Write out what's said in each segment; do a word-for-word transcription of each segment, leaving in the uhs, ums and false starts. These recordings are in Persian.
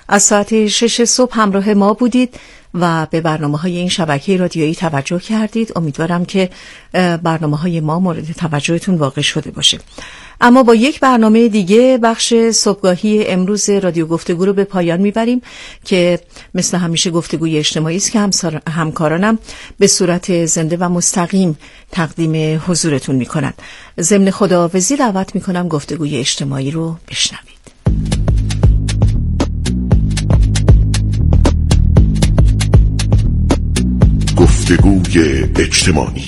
از ساعت شش صبح همراه ما بودید و به برنامه‌های این شبکه رادیویی توجه کردید. امیدوارم که برنامه‌های ما مورد توجهتون واقع شده باشه. اما با یک برنامه دیگه بخش صبحگاهی امروز رادیو گفتگو رو به پایان میبریم که مثل همیشه گفتگوی اجتماعی است که همکارانم به صورت زنده و مستقیم تقدیم حضورتون میکنن. ضمن خداحافظی دعوت میکنم گفتگوی اجتماعی رو بشنوید. گفتگوی اجتماعی.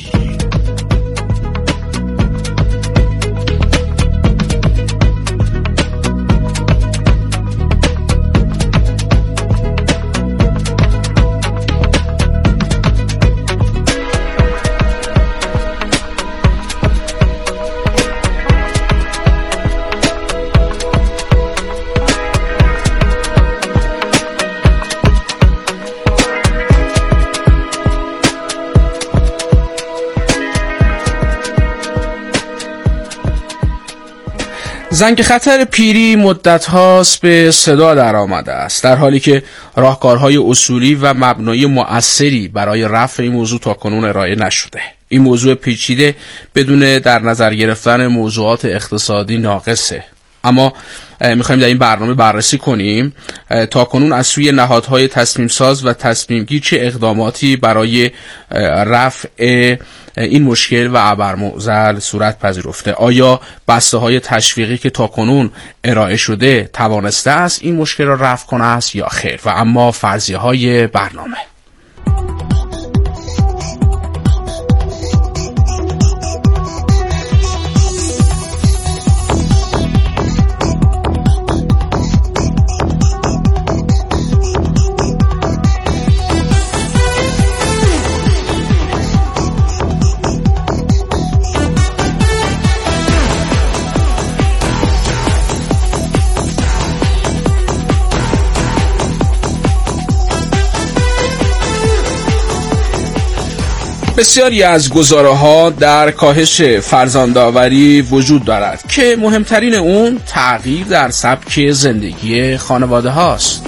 زنگ خطر پیری مدت هاست به صدا در آمده است، در حالی که راهکارهای اصولی و مبنایی مؤثری برای رفع این موضوع تاکنون ارائه نشده. این موضوع پیچیده بدون در نظر گرفتن موضوعات اقتصادی ناقصه. اما میخوایم در این برنامه بررسی کنیم تاکنون از سوی نهادهای تصمیم ساز و تصمیم گیر چه اقداماتی برای رفع این مشکل و ابرمعضل صورت پذیرفته. آیا بسته های تشویقی که تاکنون ارائه شده توانسته است این مشکل را رفع کنه است یا خیر؟ و اما فرضیه های برنامه. بسیاری از گزاره‌ها در کاهش فرزندآوری وجود دارد که مهمترین اون تغییر در سبک زندگی خانواده هاست.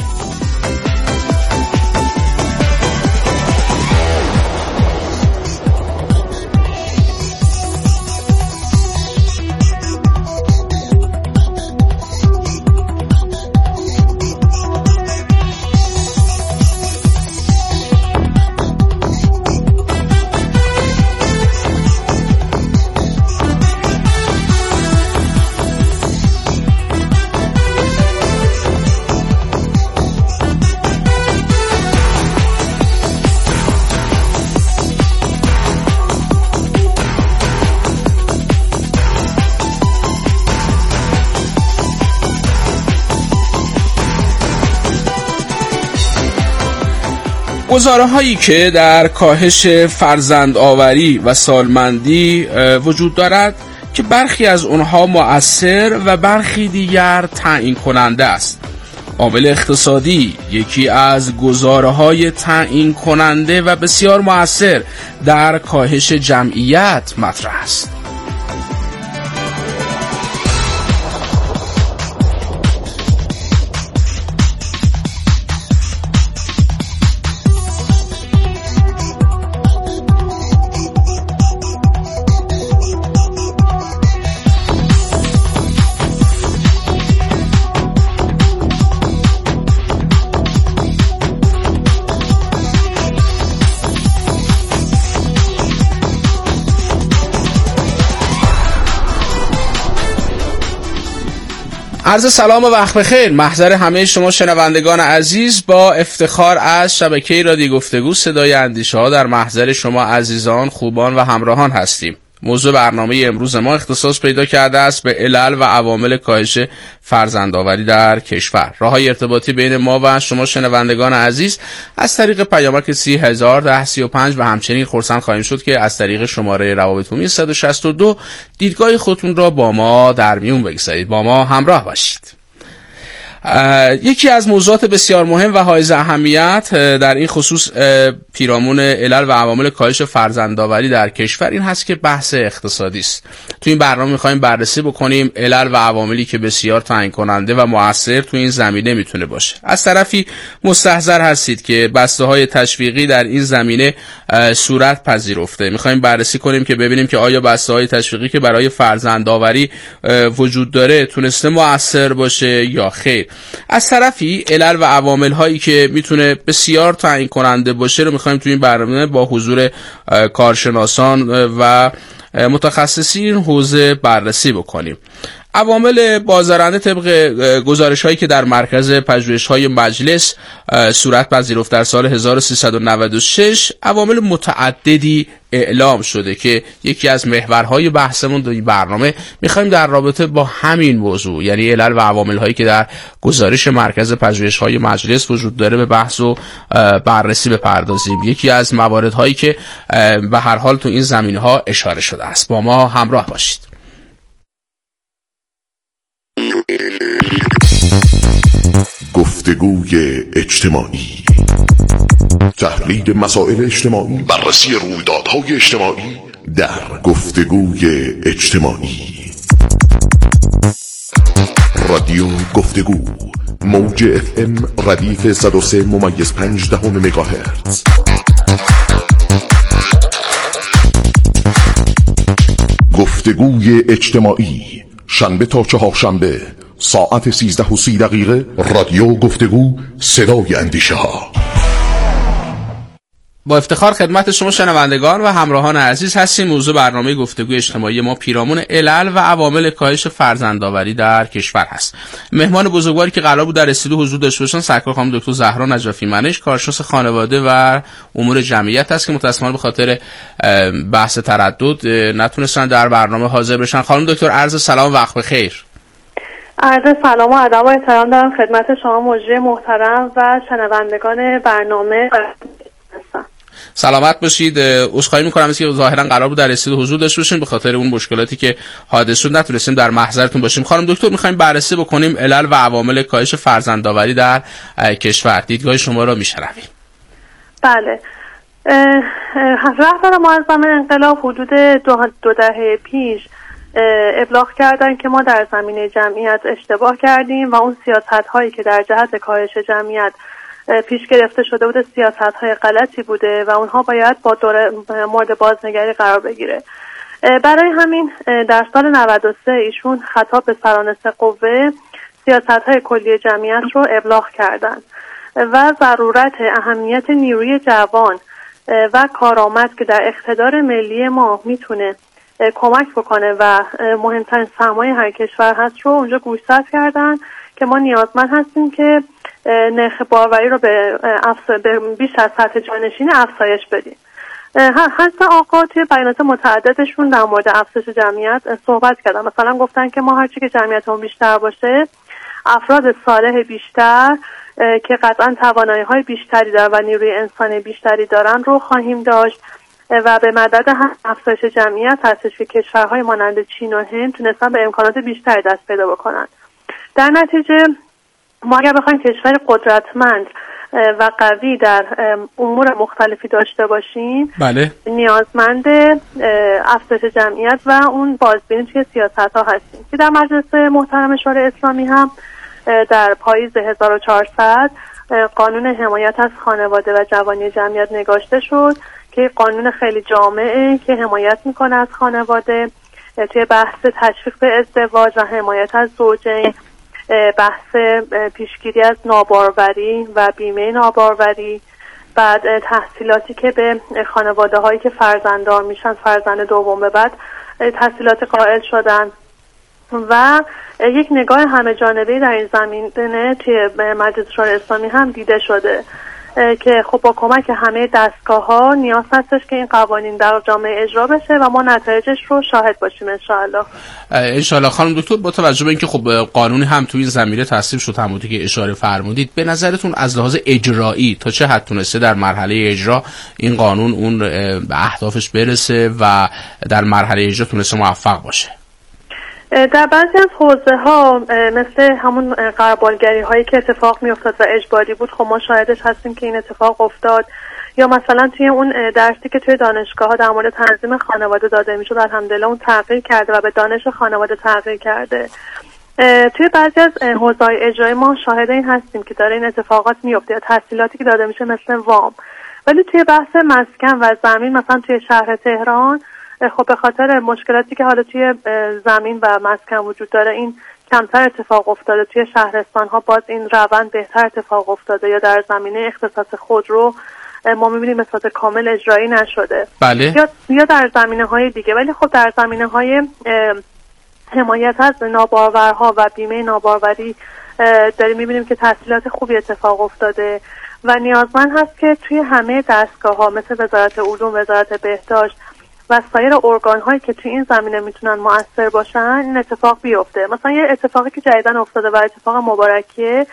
گزاره هایی که در کاهش فرزندآوری و سالمندی وجود دارد که برخی از اونها مؤثر و برخی دیگر تعیین کننده است. عامل اقتصادی یکی از گزاره های تعیین کننده و بسیار مؤثر در کاهش جمعیت مطرح است. عرض سلام و وقت بخیر. محضر همه شما شنوندگان عزیز، با افتخار از شبکه رادیو گفتگو صدای اندیشه ها در محضر شما عزیزان، خوبان و همراهان هستیم. موضوع برنامه امروز ما اختصاص پیدا کرده است به علل و عوامل کاهش فرزندآوری در کشور. راههای ارتباطی بین ما و شما شنوندگان عزیز از طریق پیامک سی هزار ده سی و پنج و همچنین خرسند خواهیم شد که از طریق شماره روابط عمومی صد و شصت و دو دیدگاه خودتون را با ما در میون بگذارید. با ما همراه باشید. یکی از موضوعات بسیار مهم و حائز اهمیت در این خصوص پیرامون علل و عوامل کاهش فرزندآوری در کشور این هست که بحث اقتصادی است. تو این برنامه میخوایم بررسی بکنیم علل و عواملی که بسیار تعیین کننده و مؤثر تو این زمینه میتونه باشه. از طرفی مستحضر هستید که بسته های تشویقی در این زمینه صورت پذیرفته. میخوایم بررسی کنیم که ببینیم که آیا بسته های تشویقی که برای فرزندآوری وجود داره تونسته مؤثر باشه یا خیر. از طرفی علل و عوامل هایی که میتونه بسیار تعیین کننده باشه رو میخوایم تو این برنامه با حضور کارشناسان و متخصصین حوزه بررسی بکنیم. عوامل بازدارنده طبق گزارش هایی که در مرکز پژوهش های مجلس صورت پذیرفت در سال هزار و سیصد و نود و شش عوامل متعددی اعلام شده که یکی از محورهای بحثمون در این برنامه میخوایم در رابطه با همین موضوع، یعنی علل و عوامل هایی که در گزارش مرکز پژوهش های مجلس وجود داره به بحث و بررسی بپردازیم. یکی از مواردهایی که به هر حال تو این زمینه ها اشاره شده است. با ما همراه باشید. گفتگوی اجتماعی، تحلیل مسائل اجتماعی، بررسی رویدادهای اجتماعی در گفتگوی اجتماعی. رادیو گفتگو، موج اف ام ردیف صد و سه ممیز پنج دهم مگاهرتز. گفتگوی اجتماعی، شنبه تا چهارشنبه ساعت سیزده و سی دقیقه. رادیو گفتگو، صدای اندیشه ها. با افتخار خدمت شما شنوندگان و همراهان عزیز هستیم. موضوع برنامه گفتگوی اجتماعی ما پیرامون علل و عوامل کاهش فرزندآوری در کشور هست. مهمان بزرگواری که قرار بود در استودیو حضور داشته باشن سرکار خانم دکتر زهرا نجفی منش، کارشناس خانواده و امور جمعیت است که متأسفانه به خاطر بحث تردد نتونستن در برنامه حاضر بشن. خانم دکتر عرض سلام و وقت بخیر. عرض سلام و ادب و احترام دارم خدمت شما مجری محترم و شنوندگان برنامه. سلامت باشید. عذرخواهی می‌کنم که ظاهرا قرار بود در استودیو حضور داشته باشیم، به خاطر اون مشکلاتی که حادث شد نتونستیم در محضرتون باشیم. خانم دکتر می‌خوایم بررسی بکنیم علل و عوامل کاهش فرزندآوری در کشور. دیدگاه شما را می‌شنویم. بله. رهبر معظم انقلاب حدود دو, دو دهه پیش ابلاغ کردن که ما در زمینه جمعیت اشتباه کردیم و اون سیاست‌هایی که در جهت کاهش جمعیت پیش گرفته شده بوده سیاست‌های غلطی بوده و اونها باید با دوره مورد بازنگری قرار بگیره. برای همین در سال نود و سه ایشون خطاب به سران سه قوه سیاست‌های کلی جمعیت رو ابلاغ کردن و ضرورت اهمیت نیروی جوان و کارآمد که در اقتدار ملی ما میتونه کمک بکنه و مهمترین سرمایه هر کشور هست رو اونجا گوشزد کردن که ما نیازمند هستیم که نرخ باروری رو به, افز... به بیش از سطح جانشین افزایش بدیم. حضرت آقا توی بیانات متعددشون در مورد افزایش جمعیت صحبت کردن. مثلا گفتن که ما هرچی که جمعیتمون بیشتر باشه افراد صالح بیشتر که قطعا توانایی های بیشتری دارن و نیروی انسانی بیشتری دارن رو خواهیم داشت و به مدد هم افزایش جمعیت هستش که کشورهای مانند چین و هند تونستن به امکانات بیشتری دست پیدا بکنن. در نتیجه ما اگر بخوایم کشور قدرتمند و قوی در امور مختلفی داشته باشیم بله. نیازمند افزایش جمعیت و اون بازبینی توی سیاست ها هستیم که در مجلس محترم شورای اسلامی هم در پاییز هزار و چهارصد قانون حمایت از خانواده و جوانی جمعیت نگاشته شد که قانون خیلی جامعه که حمایت میکنه از خانواده توی بحث تشویق به ازدواج و حمایت از زوجین، بحث پیشگیری از ناباروری و بیمه ناباروری، بعد تحصیلاتی که به خانواده هایی که فرزنددار میشن فرزند دوم به بعد تحصیلات قائل شدن و یک نگاه همه جانبه‌ای در این زمینه توی مجلس شورای اسلامی هم دیده شده که خب با کمک همه دستگاه ها نیاز هستش که این قوانین در جامعه اجرا بشه و ما نتایجش رو شاهد باشیم انشاءالله. انشاءالله. خانم دکتر با توجه به اینکه خب قانونی هم توی این زمینه تصویب شد همونطور که اشاره فرمودید، به نظرتون از لحاظ اجرایی تا چه حد تونسته در مرحله اجرا این قانون اون به اهدافش برسه و در مرحله اجرا تونسته موفق باشه؟ در بعضی از حوزه ها مثل همون غربالگری هایی که اتفاق می افتاد و اجباری بود خب ما شاهدش هستیم که این اتفاق افتاد، یا مثلا توی اون درسی که توی دانشگاه ها در مورد تنظیم خانواده داده میشد الحمدلله اون تغییر کرده و به دانش خانواده تغییر کرده. توی بعضی از حوزه‌های اجرایی ما شاهد این هستیم که داره این اتفاقات میفته، تسهیلاتی که داده میشه مثل وام. ولی توی بحث مسکن و زمین مثلا توی شهر تهران خب به خاطر مشکلاتی که حالا توی زمین و مسکن وجود داره این کمتر اتفاق افتاده. توی شهرستان ها باز این روند بهتر اتفاق افتاده، یا در زمینه اختصاص خودرو ما میبینیم به صورت کامل اجرایی نشده. بله. یا یا در زمینه های دیگه. ولی خب در زمینه های حمایت از نابارورها و بیمه ناباروری داریم میبینیم که تسهیلات خوبی اتفاق افتاده و نیازمند هست که توی همه دستگاه ها مثل وزارت علوم، وزارت بهداشت و سایر ارگان هایی که توی این زمینه میتونن مؤثر باشن این اتفاق بیفته. مثلا یه اتفاقی که جدیداً افتاده و اتفاق مبارکیه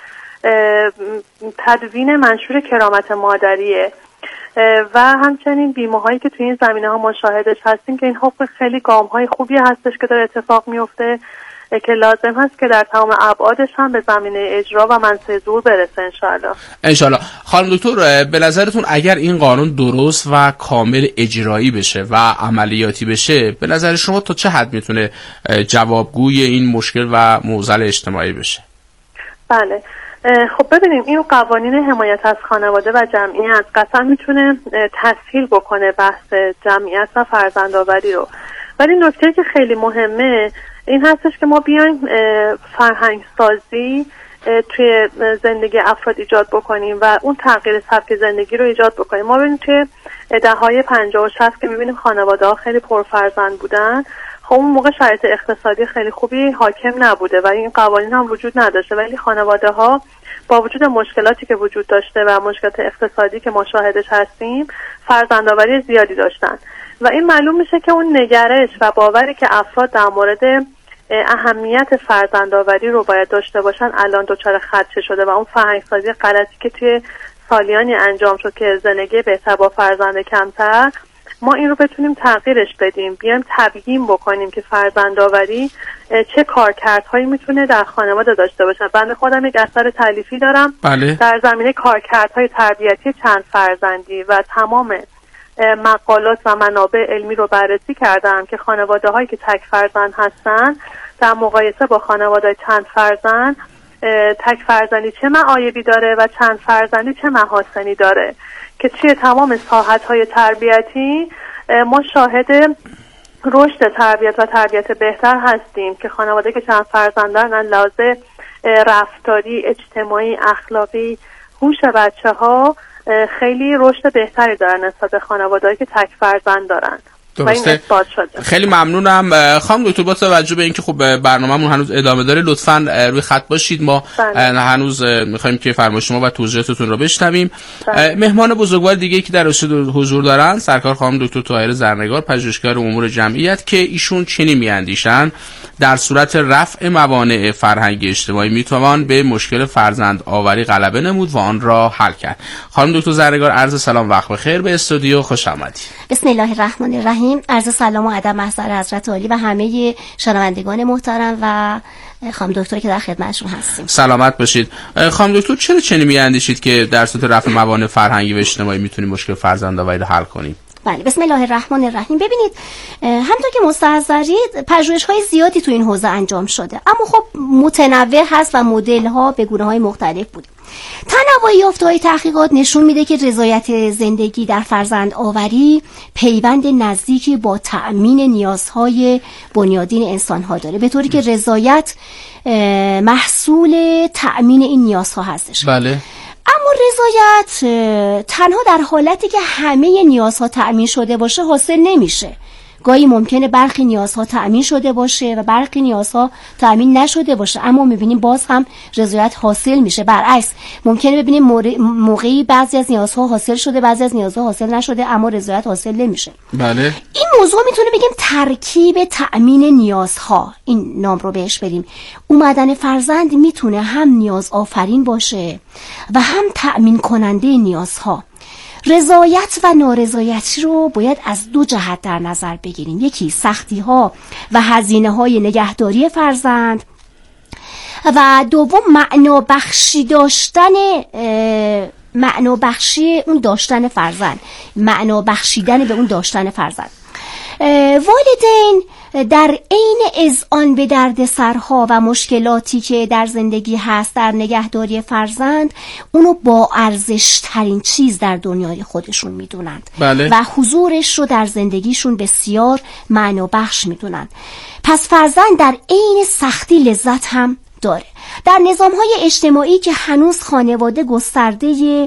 تدوین منشور کرامت مادریه و همچنین بیمه هایی که توی این زمینه ها مشاهدش هستیم که این حق خیلی گام های خوبی هستش که داره اتفاق میفته که لازم هست که در تمام ابعادش هم به زمینه اجرا و منصه زور برسه انشاءالله. انشاءالله. خانم دکتر، به نظرتون اگر این قانون درست و کامل اجرایی بشه و عملیاتی بشه، به نظر شما تا چه حد میتونه جوابگوی این مشکل و معضل اجتماعی بشه؟ بله، خب ببینیم این قوانین حمایت از خانواده و جمعیت قطعا میتونه تسهیل بکنه بحث جمعیت و فرزندآوری رو، ولی نکته که خیلی مهمه این هستش که ما بیایم فرهنگ سازی توی زندگی افراد ایجاد بکنیم و اون تغییر سبک زندگی رو ایجاد بکنیم. ما ببینیم توی دهه‌های پنجاه و شصت که میبینیم خانواده ها خیلی پرفرزند بودن، خب اون موقع شرایط اقتصادی خیلی خوبی حاکم نبوده و این قوانین هم وجود نداشته، ولی خانواده ها با وجود مشکلاتی که وجود داشته و مشکلات اقتصادی که ما شاهدش هستیم فرزندآوری زیادی داشتن و این معلوم میشه که اون نگرش و باوری که افراد در مورد اهمیت فرزندآوری رو باید داشته باشن الان دچار خدشه شده و اون فرهنگسازی غلطی که توی سالیانی انجام شد که زندگی بهتر با فرزند کمتر، ما این رو بتونیم تغییرش بدیم، بیایم تبیین بکنیم که فرزندآوری چه کارکردهایی میتونه در خانواده داشته باشه. بنده خودم یک اثر تالیفی دارم بله. در زمینه کارکردهای تربیتی چند فرزندی و تمام مقالات و منابع علمی رو بررسی کردم که خانواده هایی که تک فرزند هستن در مقایسه با خانواده چند فرزند تک فرزندی چه معایبی داره و چند فرزندی چه محاسنی داره که توی تمام ساحت‌های تربیتی ما شاهد رشد تربیت و تربیت بهتر هستیم که خانواده که چند فرزند دارن لحاظ رفتاری، اجتماعی، اخلاقی، هوش بچه‌ها خیلی رشد بهتری دارن نسبت به خانواده‌ای که تک فرزند دارن. درسته. خیلی ممنونم خانم دکتر. با توجه به اینکه خب برنامه‌مون هنوز ادامه داره لطفاً روی خط باشید، ما بله. هنوز می‌خوایم که فرمایش شما و توضیحاتتون رو بشنویم. بله. مهمان بزرگوار دیگه‌ای که در استودیو حضور دارن سرکار خانم دکتر طاهره زرنگار، پژوهشگر امور جمعیت، که ایشون چنین می‌اندیشن در صورت رفع موانع فرهنگی اجتماعی میتوان به مشکل فرزند آوری غلبه نمود و آن را حل کرد. خانم دکتر زرنگار، عرض سلام، وقت بخیر، به استودیو خوش آمدید. بسم الله الرحمن الرحیم. عرض سلام و ادب محضر حضرت عالی و همه شنوندگان محترم و خانم دکتر که در خدمتشون هستیم. سلامت باشید. خانم دکتر، چرا چنین میاندیشید که در صورت رفع موانع فرهنگی و اجتماعی میتونیم مشکل فرزندآوری رو حل کنیم؟ بله، بسم الله الرحمن الرحیم. ببینید همونطور که مستحضرید پژوهش‌های زیادی تو این حوزه انجام شده، اما خب متنوع هست و مدل‌ها به گونه‌های مختلف بود. تنوع یافته‌های تحقیقات نشون میده که رضایت زندگی در فرزند آوری پیوند نزدیکی با تأمین نیازهای بنیادین انسان‌ها داره، به طوری که رضایت محصول تأمین این نیازها هستش. بله. اما رضایت تنها در حالتی که همه نیازها تأمین شده باشه حاصل نمیشه. گاهی ممکنه برخی نیازها تأمین شده باشه و برخی نیازها تأمین نشده باشه، اما میبینیم باز هم رضایت حاصل میشه. برعکس ممکنه ببینیم موقعی بعضی از نیازها حاصل شده، بعضی از نیازها حاصل نشده، اما رضایت حاصل نمیشه. بله. این موضوع میتونه بگیم ترکیب تأمین نیازها، این نام رو بهش بدیم. اومدن فرزند میتونه هم نیاز آفرین باشه و هم تأمین کننده نیازها. رضایت و نارضایتی رو باید از دو جهت در نظر بگیریم. یکی سختی ها و هزینه های نگهداری فرزند و دوم معنا بخشی داشتن معنا بخشی اون داشتن فرزند، معنا بخشیدن به اون داشتن فرزند. والدین در عین اذعان به دردسرها و مشکلاتی که در زندگی هست در نگهداری فرزند، اونو با ارزش ترین چیز در دنیای خودشون میدونند. بله. و حضورش رو در زندگیشون بسیار معنا بخش میدونند. پس فرزند در عین سختی لذت هم داره. در نظام‌های اجتماعی که هنوز خانواده گسترده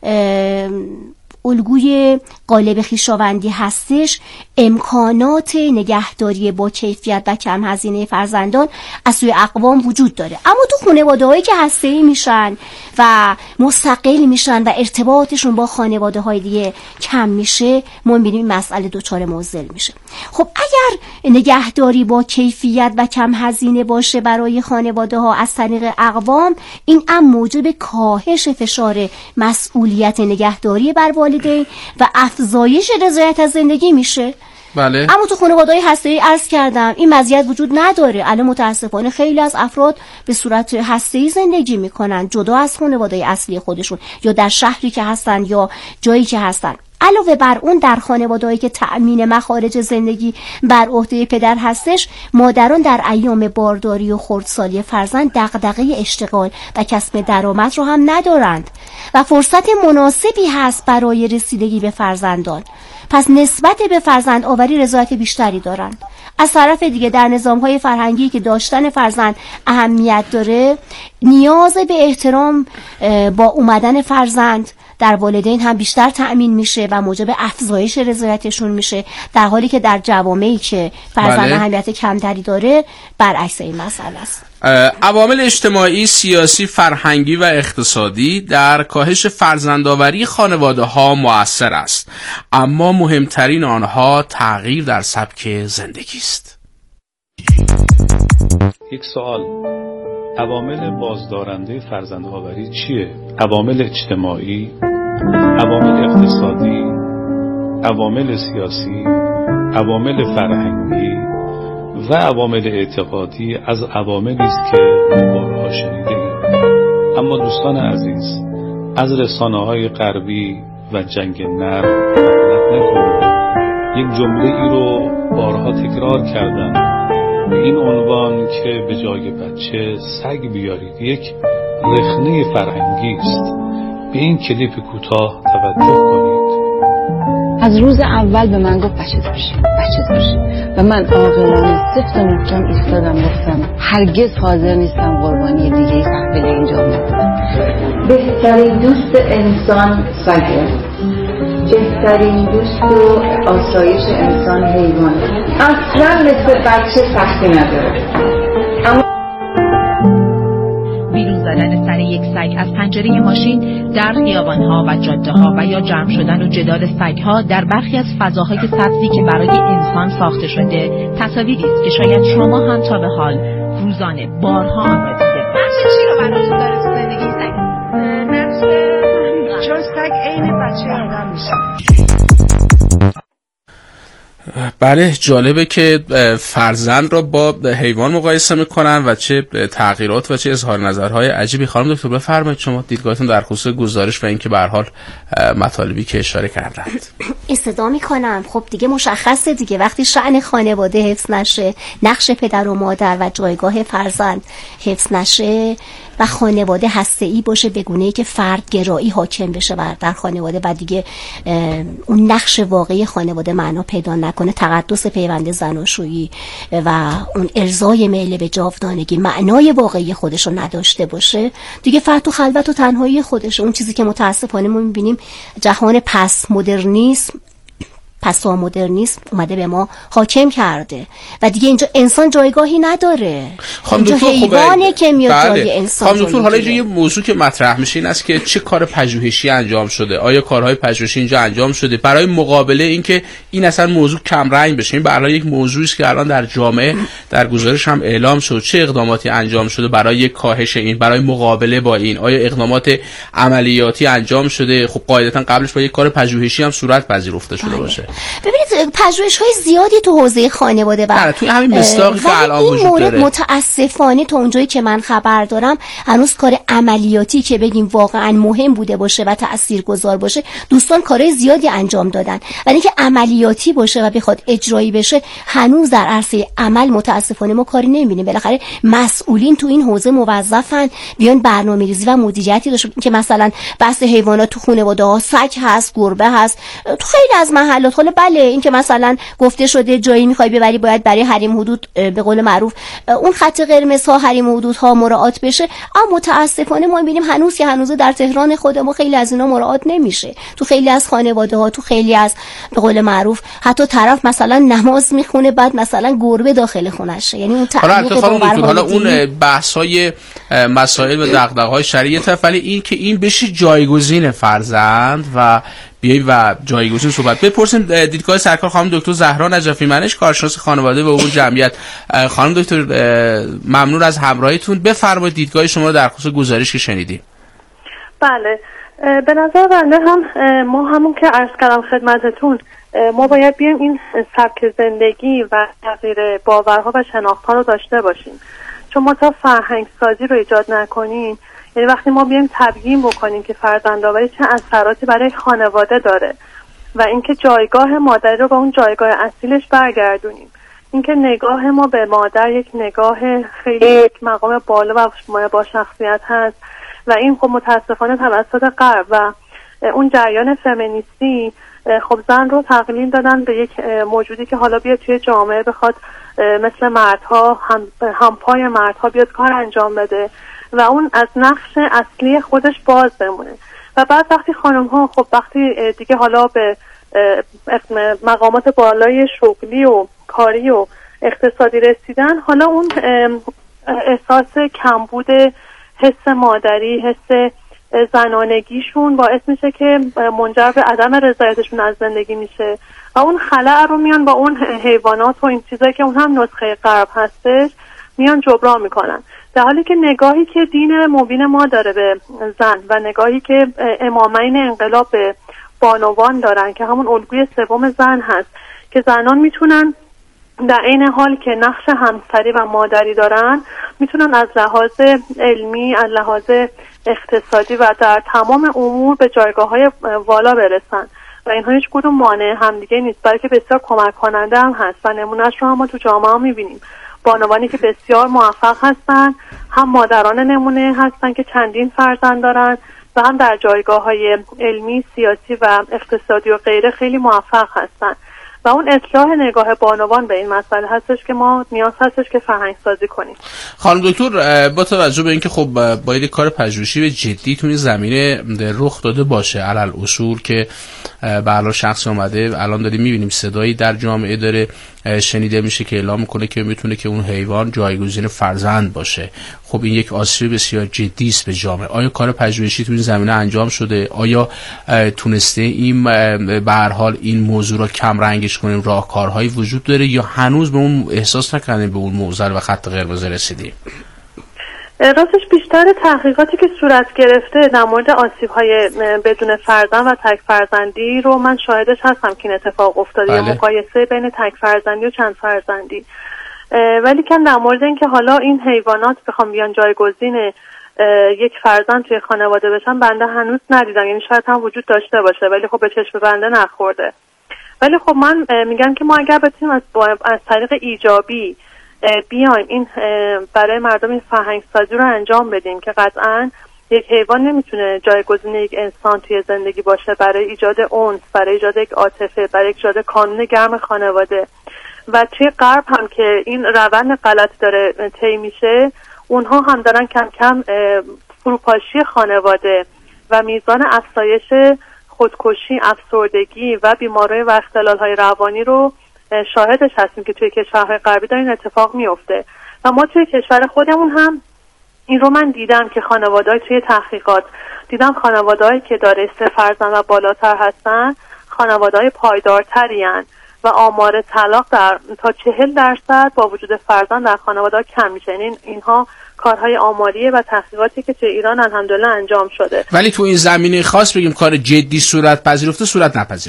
الگوی قالب خویشاوندی هستش، امکانات نگهداری با کیفیت و کم هزینه فرزندان از سوی اقوام وجود داره. اما تو خانواده‌هایی که هسته‌ای میشن و مستقل میشن و ارتباطشون با خانواده‌های دیگه کم میشه، ما می‌بینیم مسئله دچار معضل میشه. خب اگر نگهداری با کیفیت و کم هزینه باشه برای خانواده‌ها از طریق اقوام، این هم موجب کاهش فشار مسئولیت نگهداری بر والدین و افزایش رضایت از زندگی میشه. بله. اما تو خانواده‌های هسته‌ای عرض کردم این مزیت وجود نداره. الان متاسفانه خیلی از افراد به صورت هسته‌ای زندگی میکنن، جدا از خانواده اصلی خودشون، یا در شهری که هستن یا جایی که هستن. علاوه بر اون در خانواده‌ای که تأمین مخارج زندگی بر عهده پدر هستش، مادران در ایام بارداری و خردسالی فرزند دغدغه اشتغال و کسب درآمد رو هم ندارند و فرصت مناسبی هست برای رسیدگی به فرزندان. پس نسبت به فرزند آوری رضایت بیشتری دارند. از طرف دیگه در نظام‌های فرهنگی که داشتن فرزند اهمیت داره، نیاز به احترام با اومدن فرزند در والدین هم بیشتر تأمین میشه و موجب افزایش رضایتشون میشه، در حالی که در جوامعی که فرزند بله. اهمیت کمتری داره برعکس این مسئله است. عوامل اجتماعی، سیاسی، فرهنگی و اقتصادی در کاهش فرزندآوری خانواده‌ها مؤثر است، اما مهمترین آنها تغییر در سبک زندگی است. یک سوال: عوامل بازدارنده فرزندآوری چیه؟ عوامل اجتماعی، عوامل اقتصادی، عوامل سیاسی، عوامل فرهنگی و عوامل اعتقادی از عواملی است که بارها شنیده‌ایم. اما دوستان عزیز، از رسانه‌های غربی و جنگ نرم غفلت نکنید. یک جمله ای رو بارها تکرار کردن به این عنوان که به جای بچه سگ بیارید. یک رخنه فرهنگی است. به این کلیپ کوتاه توجه کنید. از روز اول به من گفت بچه داشت بچه داشت و من عاقلانه سفت و محکم ایستادم گفتم هرگز حاضر نیستم قربانی دیگه تحویل اینجا بدم. بهترین دوست انسان سگه، بهترین دوست و آسایش انسان حیوان. اصلا مثل بچه سختی نداره. اما بیرون زدن سر یک سگ از پنجره ماشین در خیابان‌ها و جاده‌ها و یا جمع شدن و جدال سگ‌ها در برخی از فضاهای سبزی که برای انسان ساخته شده تصاویری است که شاید شما هم تا به حال روزانه بارها آن را دیده. نقش چی رو براتون داره تو زندگی سگ؟ نقش چون سگ عین بچه آدم میشه. بله، جالبه که فرزند را با حیوان مقایسه میکنن و چه تغییرات و چه اظهار نظرهای عجیبی. خانم دکتر بفرمایید شما دیدگاهتون در خصوص گزارش و اینکه به هر حال مطالبی که اشاره کردند. استدعا میکنم. خب دیگه مشخصه دیگه وقتی شأن خانواده حفظ نشه، نقش پدر و مادر و جایگاه فرزند حفظ نشه و خانواده هسته‌ای باشه به گونه‌ای که فردگرایی حاکم بشه در خانواده و دیگه اون نقش واقعی خانواده معنا پیدا نکنه، تقدس پیوند زناشویی و اون ارضای میل به جاودانگی معنای واقعی خودشو نداشته باشه، دیگه فرد و خلوت و تنهایی خودشه. اون چیزی که متاسفانه ما می‌بینیم جهان پس مدرنیسم پسا مدرنیسم اومده به ما حاکم کرده و دیگه اینجا انسان جایگاهی نداره. اینجا حیوانه که میاد بله. جای انسان. خانم دکتر، حالا یه موضوع که مطرح میشه این است که چه کار پژوهشی انجام شده؟ آیا کارهای پژوهشی اینجا انجام شده برای مقابله اینکه این اصلا موضوع کم رنگ بشه؟ این به هر حال یک موضوعی است که الان در جامعه در گزارش هم اعلام شد. چه اقداماتی انجام شده برای کاهش این، برای مقابله با این؟ آیا اقدامات عملیاتی انجام شده؟ خب قاعدتا قبلش با یک کار پژوهشی هم صورت پذیرفته شده باشه. ببینید پژوهش‌های زیادی تو حوزه خانواده و توی همین مصداقی که الان وجود داره متاسفانه تا اونجایی که من خبر دارم هنوز کار عملیاتی که بگیم واقعا مهم بوده باشه و تاثیرگذار باشه دوستان کارهای زیادی انجام دادن، ولی اینکه عملیاتی باشه و بخواد اجرایی بشه هنوز در عرصه عمل متاسفانه ما کاری نمی‌بینیم. بالاخره مسئولین تو این حوزه موظفن بیان برنامه‌ریزی و مدیریتی داشته که مثلا بحث حیوانات تو خانواده‌ها سگ هست، گربه هست، تو خیلی از محلات. حالا بله این که مثلا گفته شده جایی می‌خوای ببری باید برای حریم حدود به قول معروف اون خط قرمز ها حریم حدود ها مراعات بشه، اما متاسفانه ما می‌بینیم هنوز که هنوز در تهران خود ما خیلی از اینا مراعات نمیشه. تو خیلی از خانواده‌ها، تو خیلی از به قول معروف حتی طرف مثلا نماز میخونه بعد مثلا گربه داخل خونشه، یعنی اون تعلق حالا, حالا اون بحث‌های مسائل و دغدغه‌های شریعت، ولی این که این بشه جایگزین فرزند و بیایی و جایگزین صحبت بپرسیم دیدگاه سرکار خانم دکتر زهرا نجفی منش، کارشناس خانواده و امور جمعیت. خانم دکتر ممنون از همراهیتون، بفرمایید دیدگاه شما رو در خصوص گزارش که شنیدیم. بله به نظر بنده هم ما همون که عرض کردم خدمتتون ما باید بیایم این سبک زندگی و تغییر باورها و شناخت‌ها رو داشته باشیم، چون ما تا فرهنگ سازی رو ایجاد نکنیم، یعنی وقتی ما بیایم تبیین بکنیم که فرزندآوری چه اثراتی برای خانواده داره و اینکه جایگاه مادر رو به اون جایگاه اصیلش برگردونیم، اینکه نگاه ما به مادر یک نگاه خیلی یک مقام بالا و با شخصیت هست و این خب متاسفانه توسط غرب و اون جریان فمینیستی خب زن رو تقلیل دادن به یک موجودی که حالا بیاد توی جامعه بخواد مثل مردها هم همپای مردها بیاد کار انجام بده و اون از نقش اصلی خودش باز بمونه. و بعد وقتی خانم ها خب وقتی دیگه حالا به مقامات بالای شغلی و کاری و اقتصادی رسیدن، حالا اون احساس کمبود حس مادری، حس زنانگیشون باعث میشه که منجر به عدم رضایتشون از زندگی میشه و اون خلأ رو میان با اون حیوانات و این چیزایی که اون هم نسخه غرب هستش میان جبران میکنن، در حالی که نگاهی که دین مبین ما داره به زن و نگاهی که امامین انقلاب به بانوان دارن که همون الگوی سوم زن هست که زنان میتونن در این حال که نقش همسری و مادری دارن میتونن از لحاظ علمی، از لحاظ اقتصادی و در تمام امور به جایگاه‌های والا برسن و اینها هیچ کدوم مانع همدیگه نیست، بلکه بسیار کمک کننده هم هست و نمونهش رو هم ما تو جامعه هم میبینیم. بانوانی که بسیار موفق هستن، هم مادران نمونه هستن که چندین فرزند دارن و هم در جایگاه‌های علمی، سیاسی و اقتصادی و غیره خیلی موفق هستن و اون اصلاح نگاه بانوان به این مسئله هستش که ما نیاز هستش که فرهنگ سازی کنیم. خانم دکتر با توجه به اینکه خب باید کار پژوهشی به جدی تو این زمینه رخ داده باشه، علل اصول که به علاوه شخص اومده الان داریم میبینیم صدایی در جامعه داره شنیده میشه که اعلام میکنه که میتونه که اون حیوان جایگزین فرزند باشه. خب این یک آسیب بسیار جدی است به جامعه. آیا کار پژوهشی تو این زمینه انجام شده؟ آیا تونسته این به هر حال این موضوع رو کم رنگش کنیم؟ راهکارهایی وجود داره یا هنوز به اون احساس نکردیم به اون معضل و خط قرمز رسیدیم؟ راستش بیشتر تحقیقاتی که صورت گرفته در مورد آسیب‌های بدون فرزند و تک فرزندی رو من شاهدش هستم که این اتفاق افتاده، یا مقایسه بین تک فرزندی و چند فرزندی. ولی که در مورد اینکه حالا این حیوانات بخوام بیان جایگزین یک فرزند توی خانواده بشن بنده هنوز ندیدم، یعنی شاید هم وجود داشته باشه ولی خب به چشم بنده نخورده. ولی خب من میگم که ما اگر بتونیم از, از طریق ایجابی بیایم این برای مردم این فرهنگ سازی رو انجام بدیم که قطعاً یک حیوان نمیتونه جایگزین یک انسان توی زندگی باشه برای ایجاد انس، برای ایجاد یک عاطفه، برای ایجاد کانون گرم خانواده. و توی غرب هم که این روند غلط داره طی میشه، اونها هم دارن کم کم فروپاشی خانواده و میزان افزایش خودکشی، افسردگی و بیماری و اختلال‌های روانی رو شاهدش هستیم که توی کشورهای غربی داره این اتفاق میفته و ما توی کشور خودمون هم این رو من دیدم که خانواده‌های توی تحقیقات دیدم خانواده‌هایی که داره سه فرزند و بالاتر هستن خانواده‌های پایدارتری هستن و آمار طلاق در تا چهل درصد با وجود فرزند در خانواده‌ها کم میشه. یعنی اینها کارهای آماریه و تحقیقاتی که توی ایران الحمدلله انجام شده. ولی تو این زمینه خاص بگیم کار جدی صورت پذیرفته صورت نپذیرفته.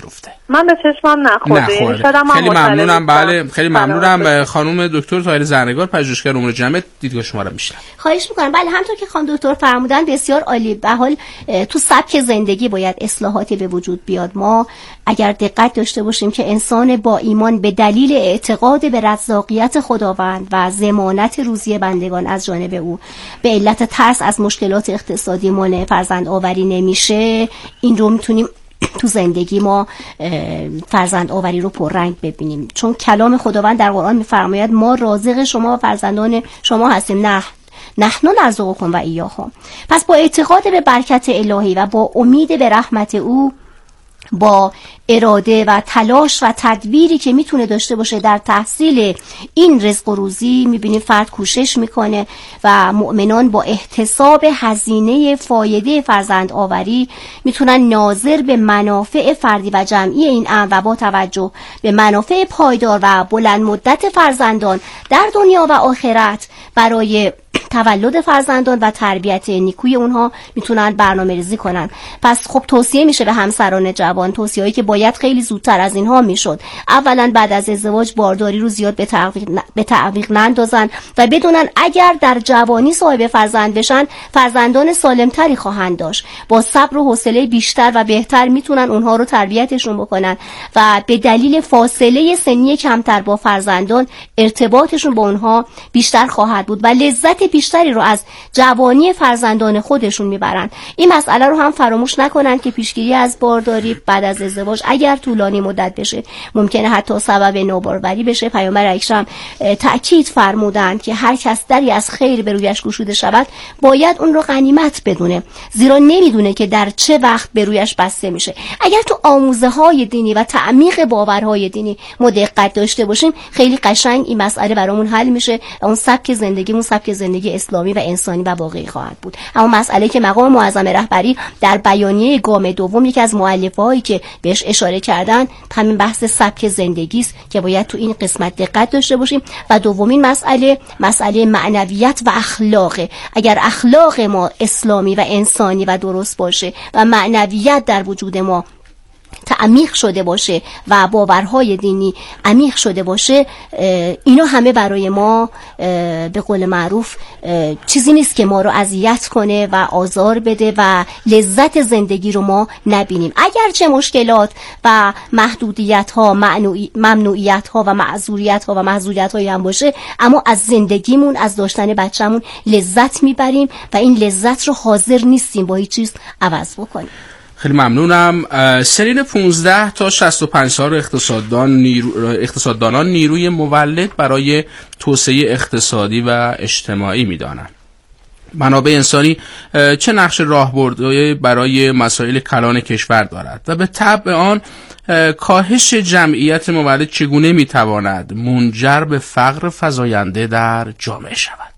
من به چشمم نخورده. نخورده. خیلی ممنونم. بله خیلی ممنونم. خانم دکتر طاهره زرنگار، پژوهشگر امور جمعیت، دیدگاه شما رو میشنم. خواهش میکنم. بله همونطور که خانم دکتر فرمودن بسیار عالی. به حال تو سبک زندگی باید اصلاحاتی به وجود بیاد. ما اگر دقت داشته باشیم که انسان با ایمان به دلیل اعتقاد به رزاقیت خداوند و ضمانت روزی بندگان از جانب او به علت ترس از مشکلات اقتصادی مانع فرزند آوری نمیشه، این رو میتونیم تو زندگی ما فرزند آوری رو پررنگ ببینیم. چون کلام خداوند در قرآن میفرماید ما رازق شما و فرزندان شما هستیم، نه نحن نرزقکم و ایاهم. پس با اعتقاد به برکت الهی و با امید به رحمت او، با اراده و تلاش و تدبیری که میتونه داشته باشه در تحصیل این رزق و روزی، میبینیم فرد کوشش میکنه و مؤمنان با احتساب هزینه فایده فرزند آوری میتونن ناظر به منافع فردی و جمعی این امر و با توجه به منافع پایدار و بلند مدت فرزندان در دنیا و آخرت برای تولد فرزندان و تربیت نیکوی اونها میتونن برنامه‌ریزی کنن. پس خب توصیه میشه به همسران جوان، توصیه‌ای که باید خیلی زودتر از اینها میشد. اولا بعد از ازدواج بارداری رو زیاد به تعویق به تعویق نندازن و بدونن اگر در جوانی صاحب فرزند بشن، فرزندان سالمتری خواهند داشت. با صبر و حوصله بیشتر و بهتر میتونن اونها رو تربیتشون بکنن و به دلیل فاصله سنی کمتر با فرزندان ارتباطشون با اونها بیشتر خواهد بود و لذت بیشتری رو از جوانی فرزندان خودشون میبرن. این مسئله رو هم فراموش نکنن که پیشگیری از بارداری بعد از ازدواج اگر طولانی مدت بشه ممکنه حتی سبب ناباروری بشه. پیامبر اکرم تأکید فرمودند که هر کس دری از خیر به رویش گشوده شود باید اون رو غنیمت بدونه، زیرا نمیدونه که در چه وقت به رویش بسته میشه. اگر تو آموزه های دینی و تعمیق باورهای دینی ما دقت داشته باشیم، خیلی قشنگ این مسئله برامون حل میشه و اون سبک زندگیمون سبک زندگی اسلامی و انسانی و واقعی خواهد بود. اما مسئله که مقام معظم رهبری در بیانیه گام دوم یکی از مؤلفه‌هایی که بهش اشاره کردن همین بحث سبک زندگی است که باید تو این قسمت دقت داشته باشیم. و دومین مسئله مسئله معنویت و اخلاقه. اگر اخلاق ما اسلامی و انسانی و درست باشه و معنویت در وجود ما تعمیق شده باشه و باورهای دینی عمیق شده باشه، اینا همه برای ما به قول معروف چیزی نیست که ما رو اذیت کنه و آزار بده و لذت زندگی رو ما نبینیم. اگرچه مشکلات و محدودیت ها، ممنوعیت ها و معذوریت ها و محدودیت هایی هم باشه، اما از زندگیمون، از داشتن بچه‌مون لذت میبریم و این لذت رو حاضر نیستیم با هیچ چیز عوض بکنیم. خیلی ممنونم. سرین پانزده تا شصت و پنج سال اقتصاددان نیرو... اقتصاددانان نیروی مولد برای توسعه اقتصادی و اجتماعی می‌دانند. منابع انسانی چه نقش راهبردی برای مسائل کلان کشور دارد و به تبع آن کاهش جمعیت مولد چگونه می‌تواند منجر به فقر فزاینده در جامعه شود؟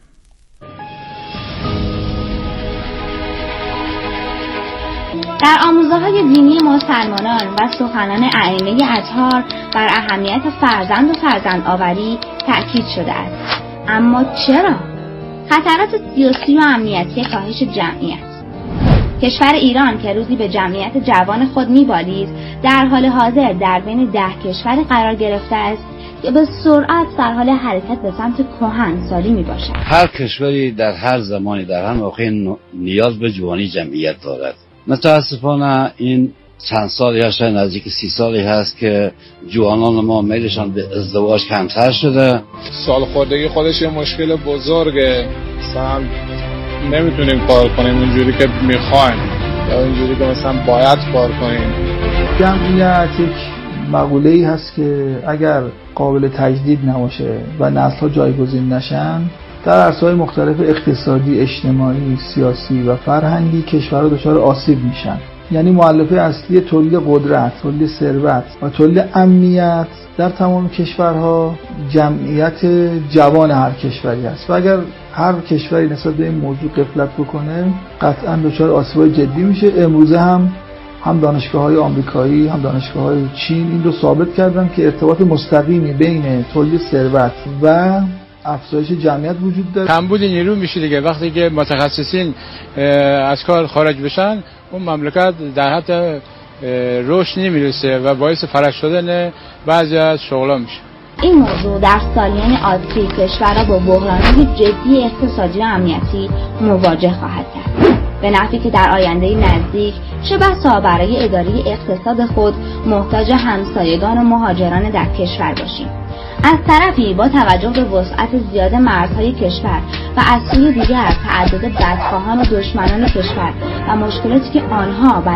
در آموزه‌های دینی مسلمانان و سخنان ائمه اطهار بر اهمیت فرزند و فرزند آوری تأکید شده است. اما چرا؟ خطرات سیاسی و امنیتی کاهش جمعیت. کشور ایران که روزی به جمعیت جوان خود می‌بالید، در حال حاضر در بین ده کشور قرار گرفته است که به سرعت در حال حرکت به سمت کهنسالی میباشد. هر کشوری در هر زمانی در هر موقع نیاز به جوانی جمعیت دارد. متاسفانه این چند سالی یا شاید نزدیک سی سالی هست که جوانان ما میلشان به ازدواج کمتر شده. سالخوردگی خودش یه مشکل بزرگه، مثلا نمیتونیم کار کنیم اونجوری که میخوایم یا اونجوری که مثلا باید کار کنیم. جمعیت یک مقوله‌ای هست که اگر قابل تجدید نباشه و نسل‌ها جایگزین نشن، در عرصه‌های مختلف اقتصادی، اجتماعی، سیاسی و فرهنگی کشورها دچار آسیب میشن. یعنی مؤلفه اصلی تولید قدرت، تولید ثروت و تولید امنیت در تمام کشورها جمعیت جوان هر کشوری است و اگر هر کشوری نسبت به این موضوع غفلت بکنه قطعاً دچار آسیب‌های جدی میشه. امروزه هم هم دانشگاه‌های آمریکایی هم دانشگاه‌های چین این رو ثابت کردن که ارتباط مستقیمی بین تولید ثروت و افزایش جمعیت وجود داره. کمبود نیرو میشه دیگه. وقتی که متخصصین از کار خارج بشن اون مملکت در حد رشد نمیرسه و باعث فرش شدن بعضی از شغلا میشه. این موضوع در سالیان آتی کشورها با بحران‌های جدی اقتصادی و امنیتی مواجه خواهد کرد، به نحوی که در آینده نزدیک چه بسا برای اداره اقتصاد خود محتاج همسایگان و مهاجران در کشور باشیم. از طرفی با توجه به وسعت زیاد مرزهای کشور و از سوی دیگر تعدد بدخواهان و دشمنان کشور و مشکلاتی که آنها